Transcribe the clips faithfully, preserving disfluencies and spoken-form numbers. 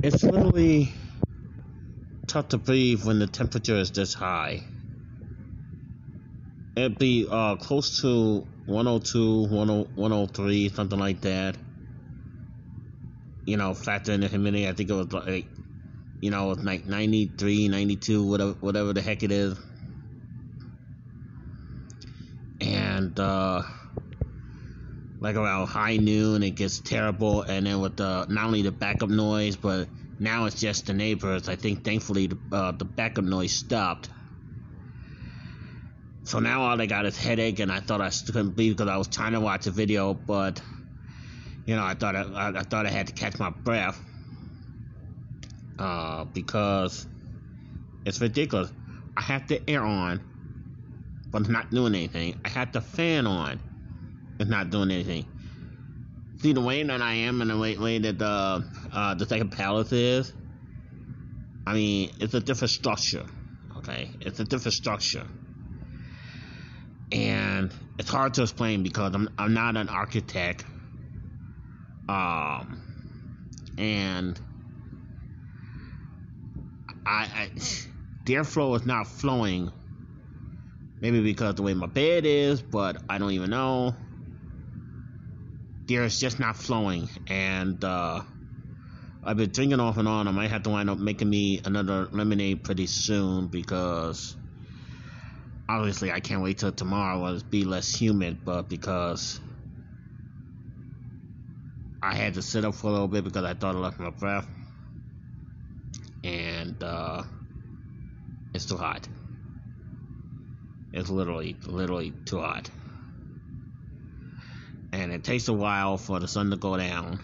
It's literally tough to breathe when the temperature is this high. It'd be uh, close to one oh two, one oh three, something like that. You know, factor in the humidity, I think it was like, you know, it's like ninety-three, ninety-two, whatever, whatever the heck it is. And uh, like around high noon, it gets terrible. And then with the not only the backup noise, but now it's just the neighbors. I think thankfully the, uh, the backup noise stopped. So now all I got is headache, and I thought I couldn't believe because I was trying to watch a video, but you know, I thought I, I, I thought I had to catch my breath uh, because it's ridiculous. I have the air on, but it's not doing anything. I have the fan on, it's not doing anything. See the way that I am and the way, way that the uh, the second palace is. I mean, it's a different structure. Okay, it's a different structure. And it's hard to explain because I'm I'm not an architect, um, and I, I the airflow is not flowing. Maybe because of the way my bed is, but I don't even know. The air is just not flowing, and uh, I've been drinking off and on. I might have to wind up making me another lemonade pretty soon because. Obviously, I can't wait till tomorrow when it be less humid, but because I had to sit up for a little bit because I thought I left my breath, and uh, it's too hot. It's literally, literally too hot. And it takes a while for the sun to go down,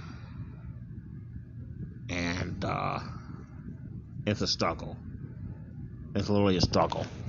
and uh, it's a struggle. It's literally a struggle.